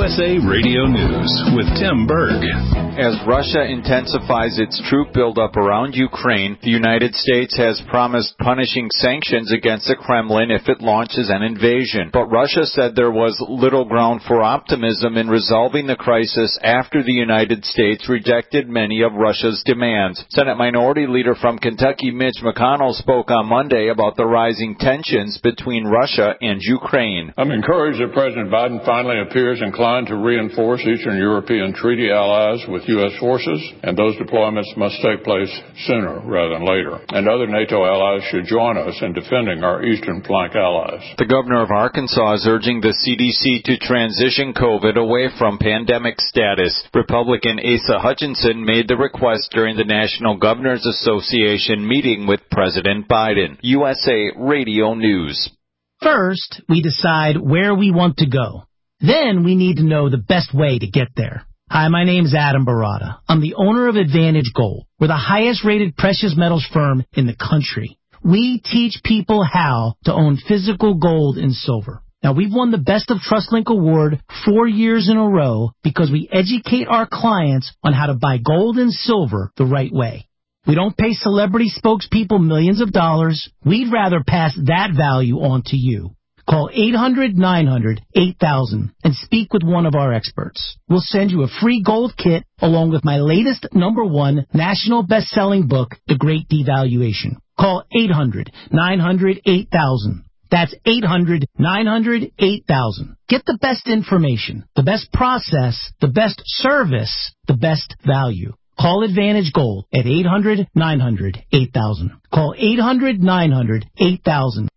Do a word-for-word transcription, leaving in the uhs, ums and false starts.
S A Radio News with Tim Berg. As Russia intensifies its troop buildup around Ukraine, the United States has promised punishing sanctions against the Kremlin if it launches an invasion. But Russia said there was little ground for optimism in resolving the crisis after the United States rejected many of Russia's demands. Senate Minority Leader from Kentucky, Mitch McConnell, spoke on Monday about the rising tensions between Russia and Ukraine. I'm encouraged that President Biden finally appears inclined to reinforce Eastern European treaty allies with U S forces, and those deployments must take place sooner rather than later. And other NATO allies should join us in defending our eastern flank allies. The governor of Arkansas is urging the C D C to transition COVID away from pandemic status. Republican Asa Hutchinson made the request during the National Governors Association meeting with President Biden. U S A Radio News. First, we decide where we want to go. Then we need to know the best way to get there. Hi, my name is Adam Barada. I'm the owner of Advantage Gold. We're the highest-rated precious metals firm in the country. We teach people how to own physical gold and silver. Now, we've won the Best of TrustLink Award four years in a row because we educate our clients on how to buy gold and silver the right way. We don't pay celebrity spokespeople millions of dollars. We'd rather pass that value on to you. Call eight hundred nine hundred eight thousand and speak with one of our experts. We'll send you a free gold kit along with my latest number one national best-selling book, The Great Devaluation. Call eight hundred nine hundred eight thousand. That's eight hundred nine hundred eight thousand. Get the best information, the best process, the best service, the best value. Call Advantage Gold at eight hundred nine hundred eight thousand. Call eight hundred nine hundred eight thousand.